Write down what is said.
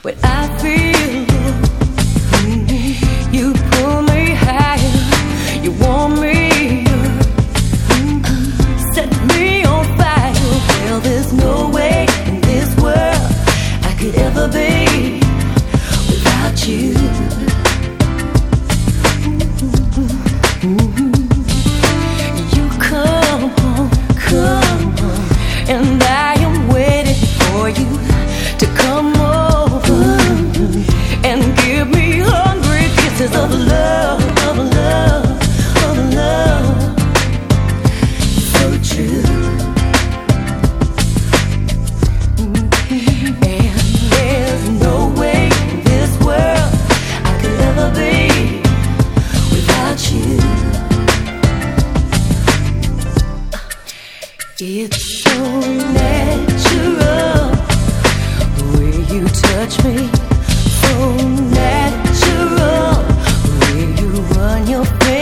When I feel you pull me higher, you want me, set me on fire. Well, there's no way in this world I could ever be without you. You come on, and I am waiting for you to come over and give me hungry kisses of love, of love, of love. So true. And there's no way in this world I could ever be without you. It's so natural the way you touch me, so natural the way you run your fingers